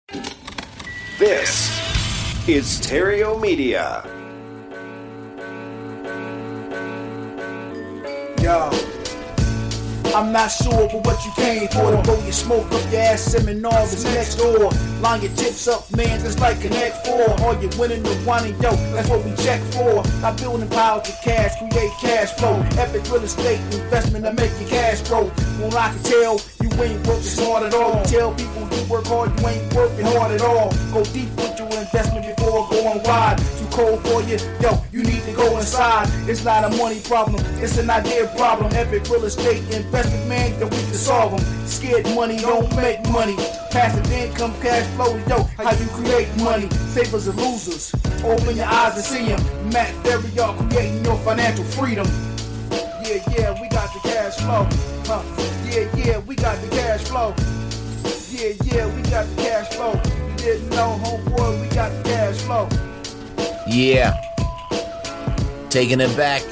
This is Stereo Media. Yo, I'm not sure but what you came for. To blow your smoke up your ass, seminars is next door. Line your chips up, man, just like Connect 4. All you winning the one and yo, that's what we check for. Not building piles of cash, create cash flow. Epic real estate investment that make your cash grow. Well, I can tell you ain't working smart at all. Tell people you work hard, you ain't working hard at all. Go deep with your investment before going wide. Too cold for you, yo, you need to go inside. It's not a money problem, it's an idea problem. Epic real estate investment, man, that we can solve them. Scared money don't make money. Passive income, cash flow, yo, how you create money. Savers and losers, open your eyes and see them. Matt Berry, y'all creating your financial freedom. Yeah, we got the cash flow. Yeah, we got the cash flow. Yeah, we got the cash flow. You didn't know, homeboy, we got the cash flow. Yeah. Taking it back.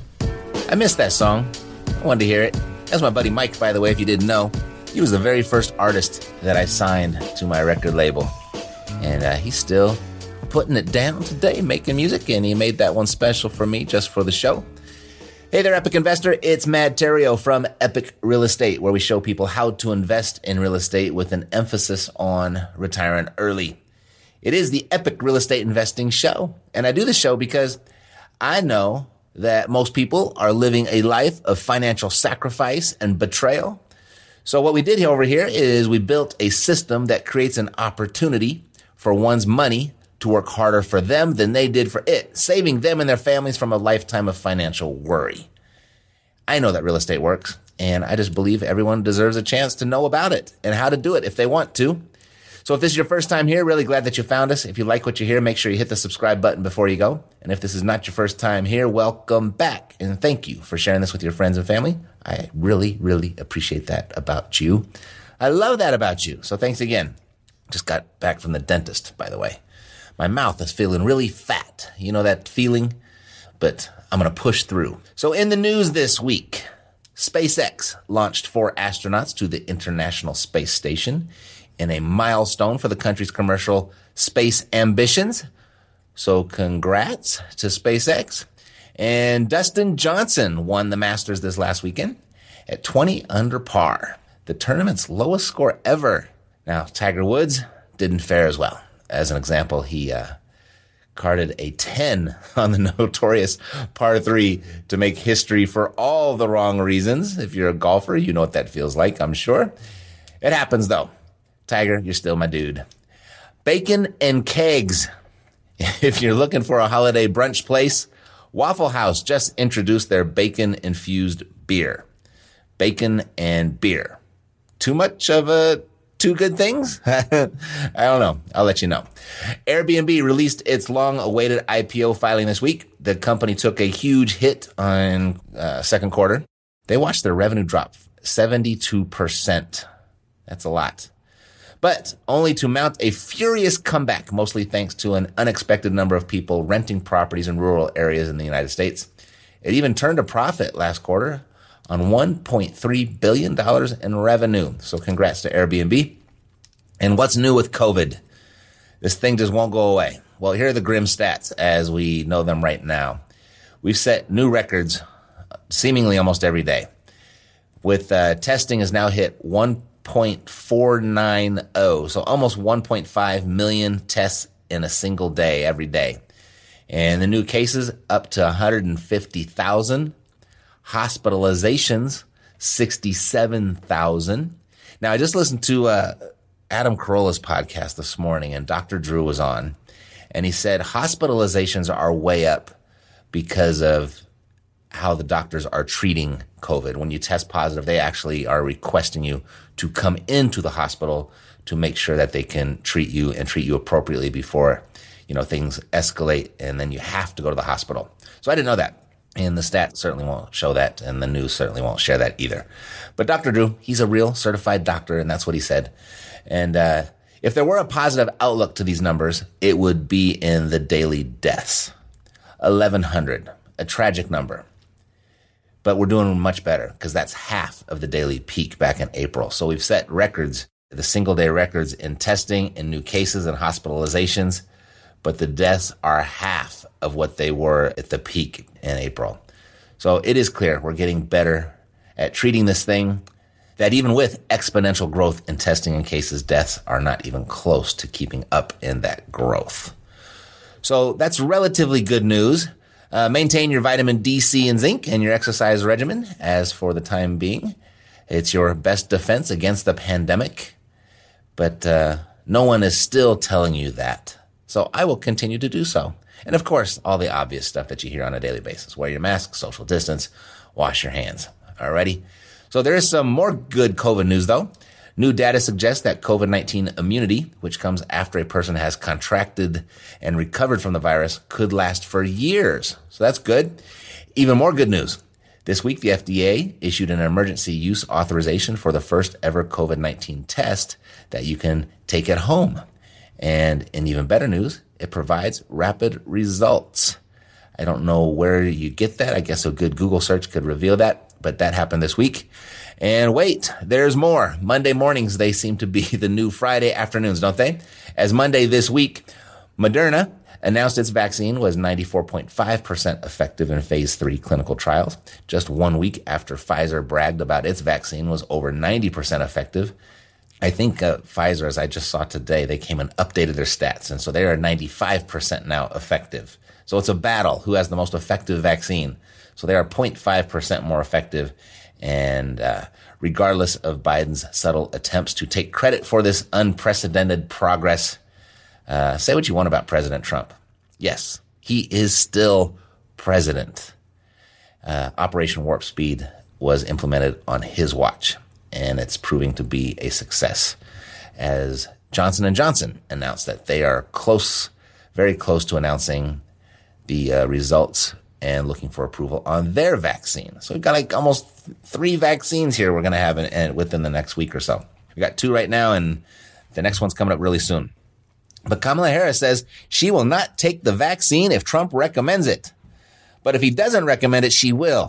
I missed that song. I wanted to hear it. That's my buddy Mike, by the way, if you didn't know. He was the very first artist that I signed to my record label. And he's still putting it down today, making music, and he made that one special for me just for the show. Hey there, Epic Investor. It's Mad Terrio from Epic Real Estate, where we show people how to invest in real estate with an emphasis on retiring early. It is the Epic Real Estate Investing Show, and I do this show because I know that most people are living a life of financial sacrifice and betrayal. So what we did over here is we built a system that creates an opportunity for one's money to work harder for them than they did for it, saving them and their families from a lifetime of financial worry. I know that real estate works, and I just believe everyone deserves a chance to know about it and how to do it if they want to. So if this is your first time here, really glad that you found us. If you like what you hear, make sure you hit the subscribe button before you go. And if this is not your first time here, welcome back. And thank you for sharing this with your friends and family. I really, really appreciate that about you. I love that about you. So thanks again. Just got back from the dentist, by the way. My mouth is feeling really fat. You know that feeling? But I'm going to push through. So in the news this week, SpaceX launched 4 astronauts to the International Space Station in a milestone for the country's commercial space ambitions. So congrats to SpaceX. And Dustin Johnson won the Masters this last weekend at 20 under par, the tournament's lowest score ever. Now, Tiger Woods didn't fare as well. As an example, he carded a 10 on the notorious par 3 to make history for all the wrong reasons. If you're a golfer, you know what that feels like, I'm sure. It happens, though. Tiger, you're still my dude. Bacon and kegs. If you're looking for a holiday brunch place, Waffle House just introduced their bacon-infused beer. Bacon and beer. Too much of a two good things? I don't know. I'll let you know. Airbnb released its long-awaited IPO filing this week. The company took a huge hit on second quarter. They watched their revenue drop 72%. That's a lot. But only to mount a furious comeback, mostly thanks to an unexpected number of people renting properties in rural areas in the United States. It even turned a profit last quarter on $1.3 billion in revenue. So congrats to Airbnb. And what's new with COVID? This thing just won't go away. Well, here are the grim stats as we know them right now. We've set new records seemingly almost every day. With testing has now hit 1.490, so almost 1.5 million tests in a single day every day. And the new cases up to 150,000. Hospitalizations, 67,000. Now, I just listened to Adam Carolla's podcast this morning, and Dr. Drew was on, and he said hospitalizations are way up because of how the doctors are treating COVID. When you test positive, they actually are requesting you to come into the hospital to make sure that they can treat you and treat you appropriately before, things escalate, and then you have to go to the hospital. So I didn't know that. And the stats certainly won't show that, and the news certainly won't share that either. But Dr. Drew, he's a real certified doctor, and that's what he said. And if there were a positive outlook to these numbers, it would be in the daily deaths. 1,100, a tragic number. But we're doing much better because that's half of the daily peak back in April. So we've set records the single-day records in testing and new cases and hospitalizations, but the deaths are half of what they were at the peak in April. So it is clear we're getting better at treating this thing, that even with exponential growth in testing and cases, deaths are not even close to keeping up in that growth. So that's relatively good news. Maintain your vitamin D, C, and zinc and your exercise regimen. As for the time being, it's your best defense against the pandemic. But no one is still telling you that. So I will continue to do so. And of course, all the obvious stuff that you hear on a daily basis. Wear your mask, social distance, wash your hands. Alrighty? So there is some more good COVID news, though. New data suggests that COVID-19 immunity, which comes after a person has contracted and recovered from the virus, could last for years. So that's good. Even more good news. This week, the FDA issued an emergency use authorization for the first ever COVID-19 test that you can take at home. And in even better news, it provides rapid results. I don't know where you get that. I guess a good Google search could reveal that, but that happened this week. And wait, there's more. Monday mornings, they seem to be the new Friday afternoons, don't they? As Monday this week, Moderna announced its vaccine was 94.5% effective in phase 3 clinical trials, just 1 week after Pfizer bragged about its vaccine was over 90% effective. I think Pfizer, as I just saw today, they came and updated their stats, and so they are 95% now effective. So it's a battle. Who has the most effective vaccine? So they are 0.5% more effective. And regardless of Biden's subtle attempts to take credit for this unprecedented progress, say what you want about President Trump. Yes, he is still president. Operation Warp Speed was implemented on his watch, and it's proving to be a success, as Johnson & Johnson announced that they are close, very close to announcing the results and looking for approval on their vaccine. So we've got like almost 3 vaccines here we're going to have within the next week or so. We got 2 right now, and the next one's coming up really soon. But Kamala Harris says she will not take the vaccine if Trump recommends it. But if he doesn't recommend it, she will.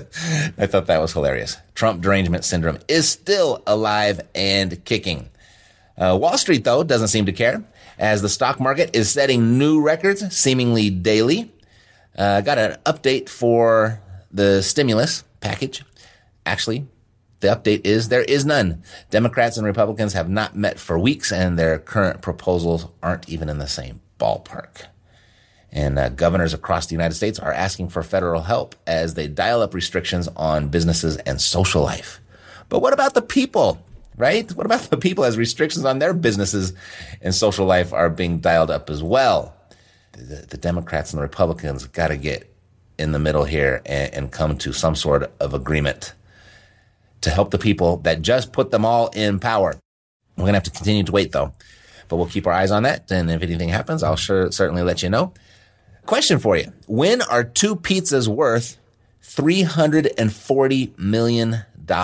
I thought that was hilarious. Trump derangement syndrome is still alive and kicking. Wall Street, though, doesn't seem to care, as the stock market is setting new records seemingly daily. Got an update for the stimulus package. Actually, the update is there is none. Democrats and Republicans have not met for weeks, and their current proposals aren't even in the same ballpark. And governors across the United States are asking for federal help as they dial up restrictions on businesses and social life. But what about the people, right? What about the people as restrictions on their businesses and social life are being dialed up as well? The Democrats and the Republicans got to get in the middle here and come to some sort of agreement to help the people that just put them all in power. We're going to have to continue to wait, though. But we'll keep our eyes on that. And if anything happens, I'll certainly let you know. Question for you. When are 2 pizzas worth $340 million?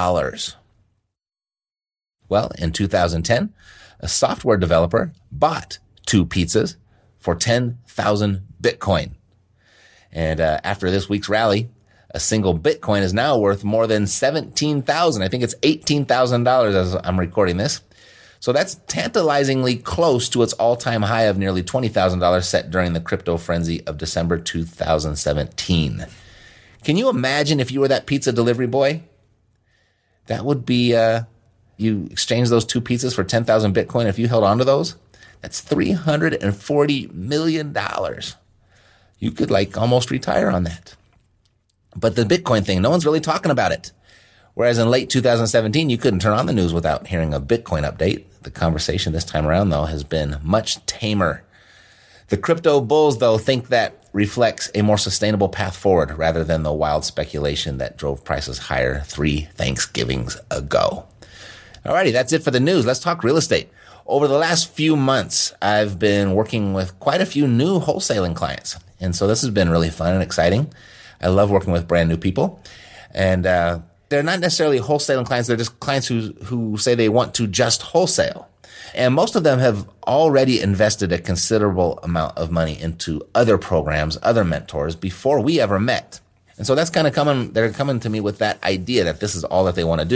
Well, in 2010, a software developer bought 2 pizzas for 10,000 Bitcoin. And after this week's rally, a single Bitcoin is now worth more than $17,000. I think it's $18,000 as I'm recording this. So that's tantalizingly close to its all-time high of nearly $20,000 set during the crypto frenzy of December 2017. Can you imagine if you were that pizza delivery boy? That would be, you exchange those 2 pizzas for 10,000 Bitcoin. If you held on to those, that's $340 million. You could like almost retire on that. But the Bitcoin thing, no one's really talking about it. Whereas in late 2017, you couldn't turn on the news without hearing a Bitcoin update. The conversation this time around, though, has been much tamer. The crypto bulls, though, think that reflects a more sustainable path forward rather than the wild speculation that drove prices higher 3 Thanksgivings ago. Alrighty, that's it for the news. Let's talk real estate. Over the last few months, I've been working with quite a few new wholesaling clients. And so this has been really fun and exciting. I love working with brand new people. And they're not necessarily wholesaling clients. They're just clients who say they want to just wholesale. And most of them have already invested a considerable amount of money into other programs, other mentors before we ever met. And so that's kind of they're coming to me with that idea that this is all that they want to do.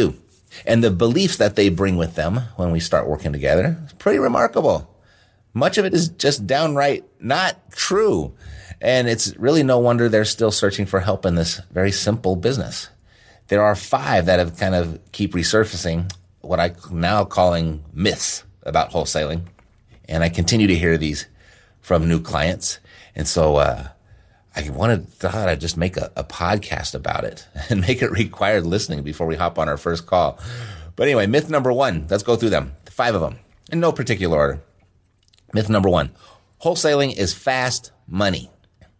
And the beliefs that they bring with them when we start working together is pretty remarkable. Much of it is just downright not true. And it's really no wonder they're still searching for help in this very simple business. There are 5 that have kind of keep resurfacing what I'm now calling myths about wholesaling. And I continue to hear these from new clients. And so I thought I'd just make a podcast about it and make it required listening before we hop on our first call. But anyway, myth number 1, let's go through them, 5 of them, in no particular order. Myth number 1, wholesaling is fast money.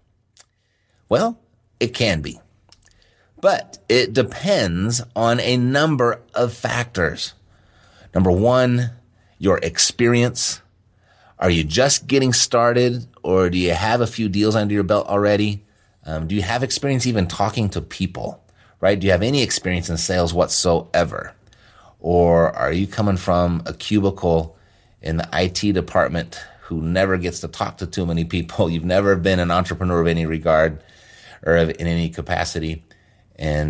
Well, it can be, but it depends on a number of factors. Number 1, your experience. Are you just getting started, or do you have a few deals under your belt already? Do you have experience even talking to people, right? Do you have any experience in sales whatsoever? Or are you coming from a cubicle in the IT department who never gets to talk to too many people? You've never been an entrepreneur of any regard or in any capacity. And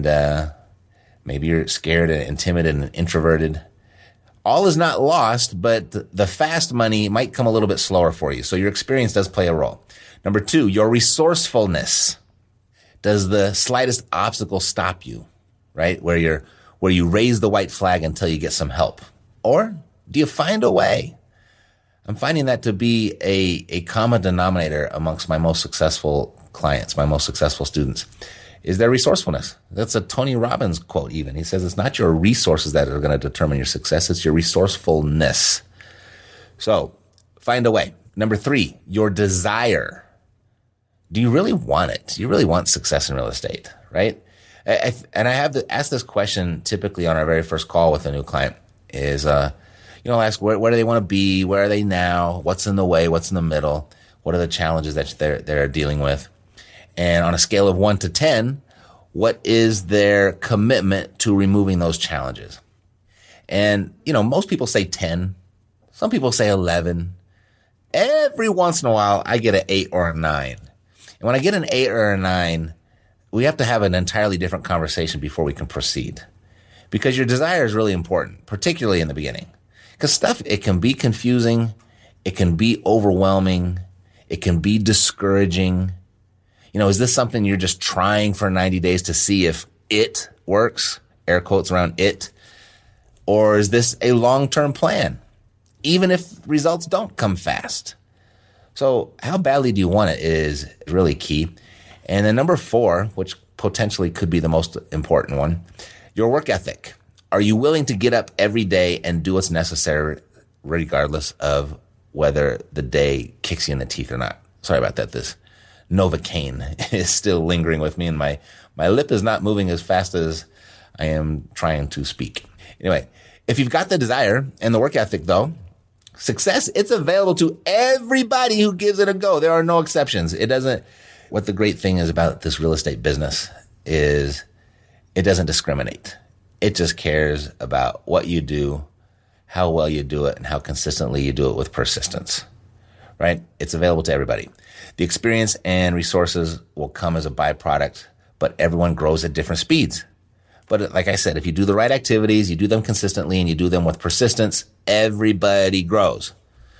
maybe you're scared and timid and introverted. All is not lost, but the fast money might come a little bit slower for you. So your experience does play a role. Number 2, your resourcefulness. Does the slightest obstacle stop you, right? Where you raise the white flag until you get some help? Or do you find a way? I'm finding that to be a common denominator amongst my most successful clients, my most successful students, is their resourcefulness. That's a Tony Robbins quote even. He says it's not your resources that are going to determine your success, it's your resourcefulness. So find a way. Number 3, your desire. Do you really want it? Do you really want success in real estate, right? And I have to ask this question typically on our very first call with a new client is, I'll ask where do they want to be? Where are they now? What's in the way? What's in the middle? What are the challenges that they're dealing with? And on a scale of 1 to 10, what is their commitment to removing those challenges? And, most people say 10. Some people say 11. Every once in a while, I get an 8 or a 9. And when I get an 8 or a 9, we have to have an entirely different conversation before we can proceed. Because your desire is really important, particularly in the beginning. Because it can be confusing. It can be overwhelming. It can be discouraging. Is this something you're just trying for 90 days to see if it works? Air quotes around it. Or is this a long-term plan? Even if results don't come fast. So how badly do you want it is really key. And then number 4, which potentially could be the most important one, your work ethic. Are you willing to get up every day and do what's necessary regardless of whether the day kicks you in the teeth or not? Sorry about that. This Novocaine is still lingering with me, and my lip is not moving as fast as I am trying to speak. Anyway, if you've got the desire and the work ethic, though, success, it's available to everybody who gives it a go. There are no exceptions. What the great thing is about this real estate business is it doesn't discriminate. It just cares about what you do, how well you do it, and how consistently you do it with persistence, right? It's available to everybody. The experience and resources will come as a byproduct, but everyone grows at different speeds. But like I said, if you do the right activities, you do them consistently, and you do them with persistence, everybody grows.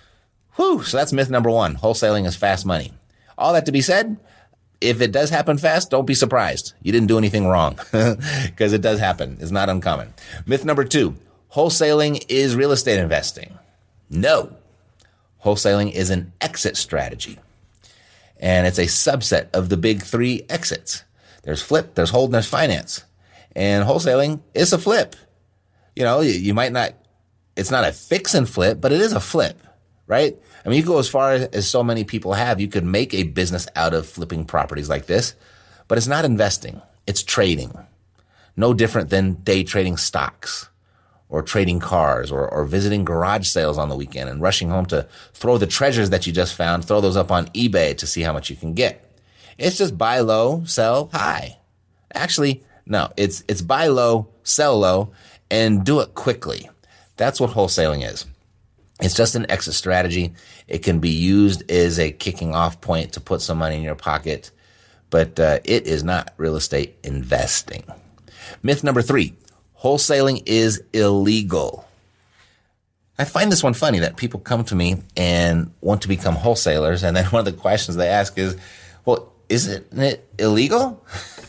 So that's myth number 1. Wholesaling is fast money. All that to be said, if it does happen fast, don't be surprised. You didn't do anything wrong because it does happen. It's not uncommon. Myth number 2, wholesaling is real estate investing. No. Wholesaling is an exit strategy. And it's a subset of the big 3 exits. There's flip, there's hold, and there's finance. And wholesaling is a flip. You might not, it's not a fix and flip, but it is a flip, right? I mean, you go as far as so many people have. You could make a business out of flipping properties like this, but it's not investing. It's trading. No different than day trading stocks or trading cars or visiting garage sales on the weekend and rushing home to throw the treasures that you just found, throw those up on eBay to see how much you can get. It's just buy low, sell high. Actually, no, it's buy low, sell low, and do it quickly. That's what wholesaling is. It's just an exit strategy. It can be used as a kicking off point to put some money in your pocket, but it is not real estate investing. Myth number 3, Wholesaling is illegal. I find this one funny that people come to me and want to become wholesalers. And then one of the questions they ask is, well, isn't it illegal?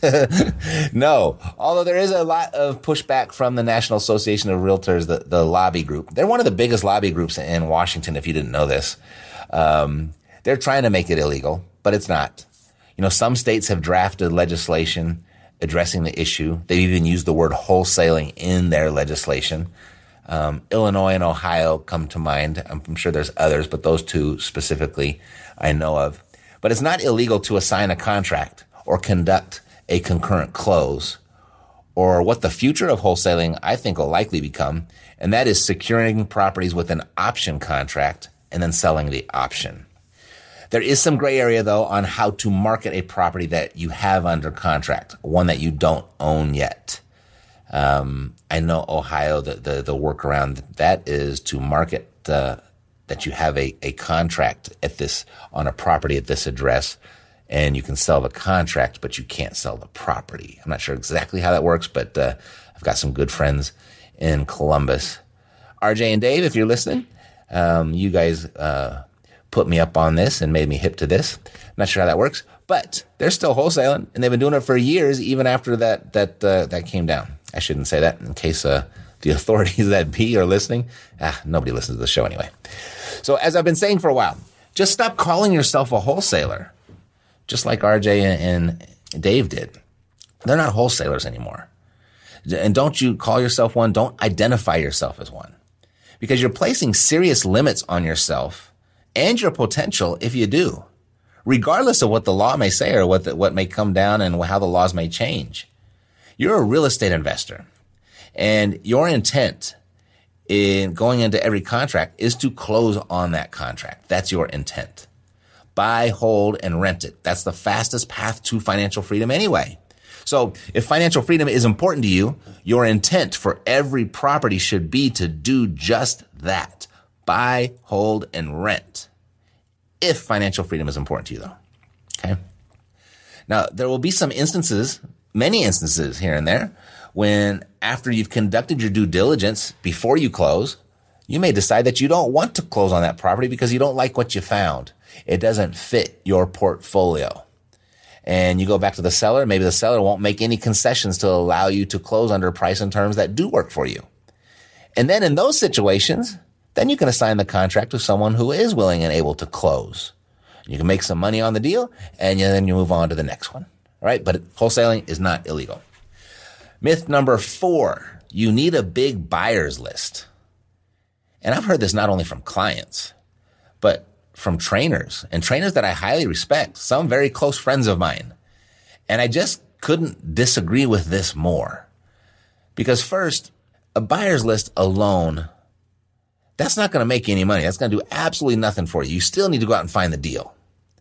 No, although there is a lot of pushback from the National Association of Realtors, the lobby group. They're one of the biggest lobby groups in Washington, if you didn't know this. They're trying to make it illegal, but it's not. You know, some states have drafted legislation addressing the issue. They've even used the word wholesaling in their legislation. Illinois and Ohio come to mind. I'm sure there's others, but those two specifically I know of. But it's not illegal to assign a contract or conduct a concurrent close, or what the future of wholesaling I think will likely become, and that is securing properties with an option contract and then selling the option. There is some gray area, though, on how to market a property that you have under contract, one that you don't own yet. I know Ohio, the workaround that is to market that you have a contract on a property at this address, and you can sell the contract, but you can't sell the property. I'm not sure exactly how that works, but I've got some good friends in Columbus. RJ and Dave, if you're listening, you guys put me up on this and made me hip to this. Not sure how that works, but they're still wholesaling, and they've been doing it for years, even after that came down. I shouldn't say that in case the authorities that be are listening. Nobody listens to the show anyway. So as I've been saying for a while, just stop calling yourself a wholesaler, just like RJ and Dave did. They're not wholesalers anymore. And don't you call yourself one. Don't identify yourself as one, because you're placing serious limits on yourself and your potential if you do, regardless of what the law may say or what may come down and how the laws may change. You're a real estate investor, and your intent in going into every contract is to close on that contract. That's your intent. Buy, hold, and rent it. That's the fastest path to financial freedom anyway. So if financial freedom is important to you, your intent for every property should be to do just that. Buy, hold, and rent. If financial freedom is important to you, though. Okay. Now, there will be some instances, many instances here and there, when after you've conducted your due diligence before you close, you may decide that you don't want to close on that property because you don't like what you found. It doesn't fit your portfolio. And you go back to the seller. Maybe the seller won't make any concessions to allow you to close under price and terms that do work for you. And then in those situations, then you can assign the contract to someone who is willing and able to close. You can make some money on the deal, and then you move on to the next one. All right? But wholesaling is not illegal. Myth number 4, you need a big buyer's list. And I've heard this not only from clients, but from trainers, and trainers that I highly respect, some very close friends of mine. And I just couldn't disagree with this more. Because first, a buyer's list alone, that's not going to make you any money. That's going to do absolutely nothing for you. You still need to go out and find the deal.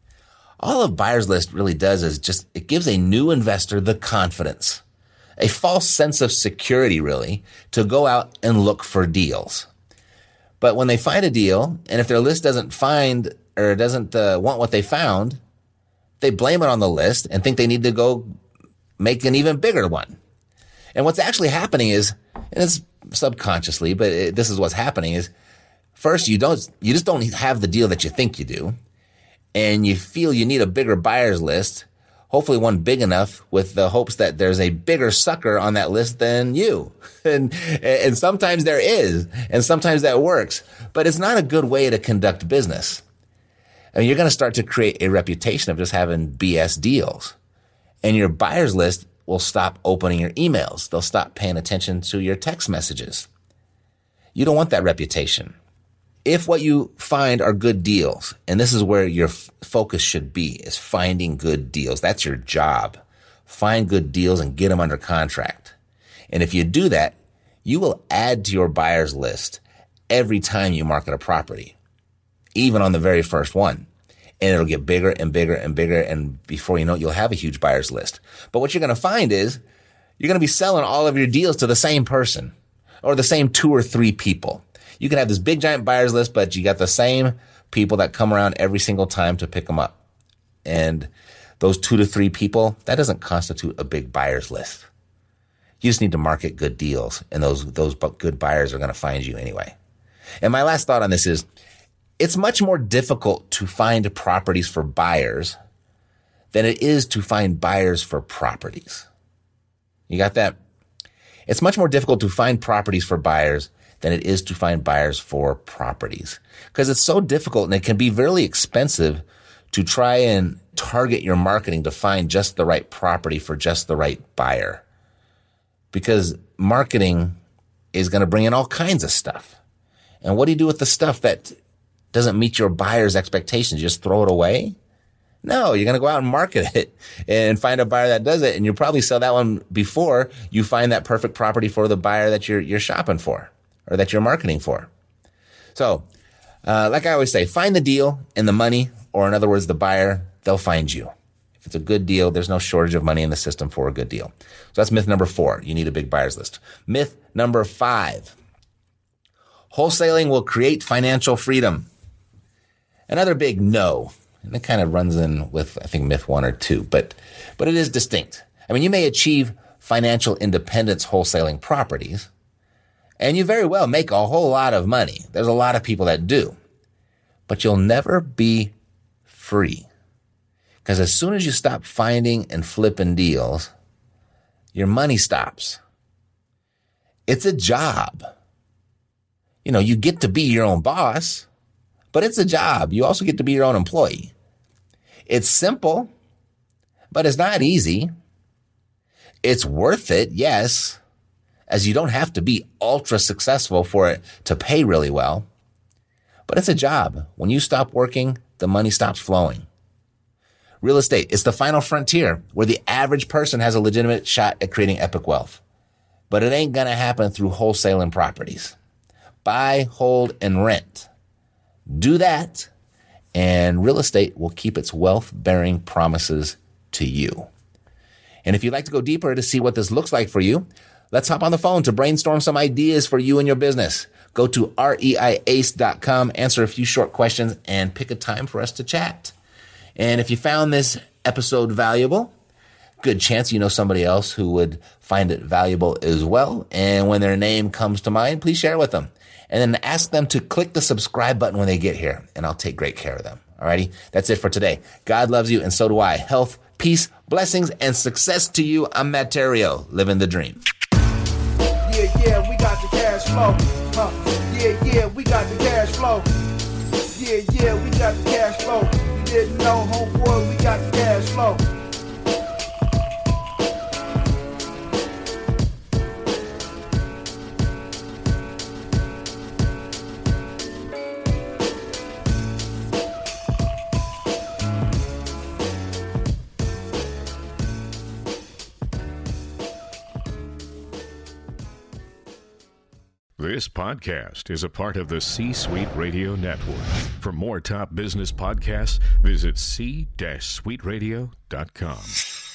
All a buyer's list really does is it gives a new investor the confidence, a false sense of security, really, to go out and look for deals. But when they find a deal, and if their list doesn't find or doesn't want what they found, they blame it on the list and think they need to go make an even bigger one. And what's actually happening is, and it's subconsciously, but this is what's happening is, first, you just don't have the deal that you think you do, and you feel you need a bigger buyer's list, hopefully one big enough with the hopes that there's a bigger sucker on that list than you. And sometimes there is, and sometimes that works, but it's not a good way to conduct business. I mean, you're going to start to create a reputation of just having BS deals, and your buyer's list will stop opening your emails. They'll stop paying attention to your text messages. You don't want that reputation. If what you find are good deals, and this is where your focus should be, is finding good deals. That's your job. Find good deals and get them under contract. And if you do that, you will add to your buyer's list every time you market a property, even on the very first one. And it'll get bigger and bigger and bigger, and before you know it, you'll have a huge buyer's list. But what you're going to find is you're going to be selling all of your deals to the same person or the same 2 or 3 people. You can have this big giant buyer's list, but you got the same people that come around every single time to pick them up. And those 2 to 3 people, that doesn't constitute a big buyer's list. You just need to market good deals, and those good buyers are going to find you anyway. And my last thought on this is, it's much more difficult to find properties for buyers than it is to find buyers for properties. You got that? It's much more difficult to find properties for buyers than it is to find buyers for properties, because it's so difficult and it can be very expensive to try and target your marketing to find just the right property for just the right buyer. Because marketing is going to bring in all kinds of stuff. And what do you do with the stuff that doesn't meet your buyer's expectations? You just throw it away? No, you're going to go out and market it and find a buyer that does it. And you'll probably sell that one before you find that perfect property for the buyer that you're shopping for or that you're marketing for. So, like I always say, find the deal and the money, or in other words, the buyer, they'll find you. If it's a good deal, there's no shortage of money in the system for a good deal. So that's myth number 4. You need a big buyers list. Myth number 5. Wholesaling will create financial freedom. Another big no. And it kind of runs in with, I think, myth 1 or 2, but it is distinct. I mean, you may achieve financial independence wholesaling properties, and you very well make a whole lot of money. There's a lot of people that do, but you'll never be free. Because as soon as you stop finding and flipping deals, your money stops. It's a job. You know, you get to be your own boss, but it's a job. You also get to be your own employee. It's simple, but it's not easy. It's worth it, yes, as you don't have to be ultra successful for it to pay really well. But it's a job. When you stop working, the money stops flowing. Real estate is the final frontier where the average person has a legitimate shot at creating epic wealth. But it ain't going to happen through wholesaling properties. Buy, hold, and rent. Do that, and real estate will keep its wealth-bearing promises to you. And if you'd like to go deeper to see what this looks like for you, let's hop on the phone to brainstorm some ideas for you and your business. Go to reiace.com, answer a few short questions, and pick a time for us to chat. And if you found this episode valuable, good chance you know somebody else who would find it valuable as well. And when their name comes to mind, please share it with them. And then ask them to click the subscribe button when they get here, and I'll take great care of them. Alrighty? That's it for today. God loves you, and so do I. Health, peace, blessings, and success to you. I'm Matt Theriault, living the dream. Yeah, we got the cash flow. Yeah, we got the cash flow. Yeah, we got the cash flow. You didn't know, homeboy, we got the cash flow. This podcast is a part of the C-Suite Radio Network. For more top business podcasts, visit c-suiteradio.com.